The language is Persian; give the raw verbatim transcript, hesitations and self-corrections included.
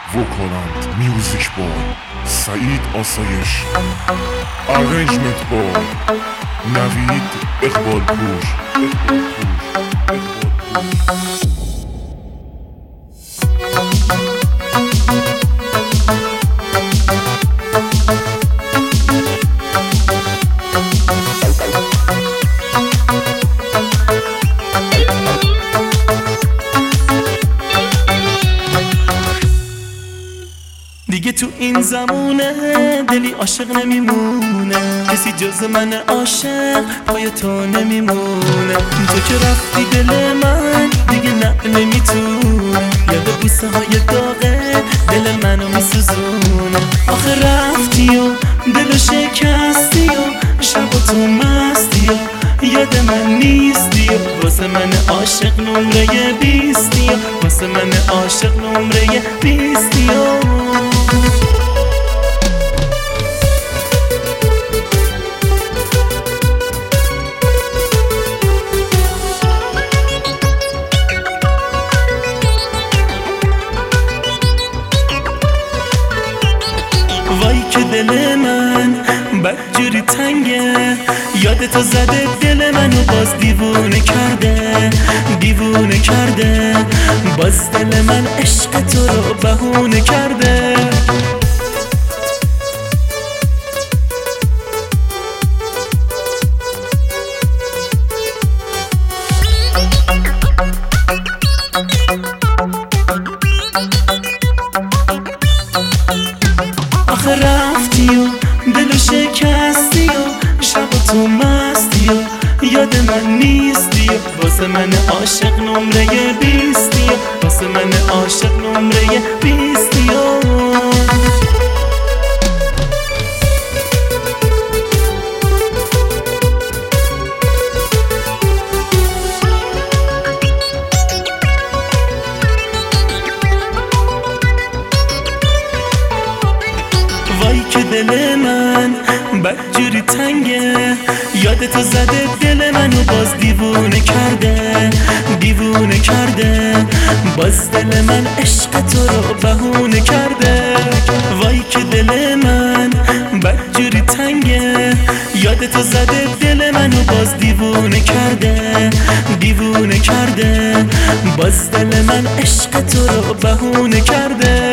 وکالند میوزیک بای سعید آسایش، ارنجمنت بای نوید اقبال پور. دیگه تو این زمونه دلی عاشق نمیمونه، کسی جز من عاشق پای تو نمیمونه. تو که رفتی دل من دیگه نه نمیتونه، یاد بوسه های داغه دل منو میسوزونه. آخه رفتی و دلو شکستی و شب و تو مستی و یاد من نیستی و واسه من عاشق نمره بیستی و واسه من عاشق نمره بیستی و وای که دل من بدجوری تنگه، یاد تو زده دل منو باز دیوونه کرده، دیوونه کرده. باز دل من عشق تو رو بهونه کرده. آخه رفتی و دلو شکستی و شب و تو مستی و یاد من نیستی و واسه من عاشق نمره بیستی و واسه من عاشق نمره بیستی و وای که دل من بدجوری تنگه، یاد تو زده دل منو باز دیوونه کرده، دیوونه کرده. باز دل من عشق تو رو بهونه کرده. وای که دل من بدجوری تنگه، یاد تو زده دل منو باز دیوونه کرده، دیوونه کرده. باز دل من عشق تو رو بهونه کرده.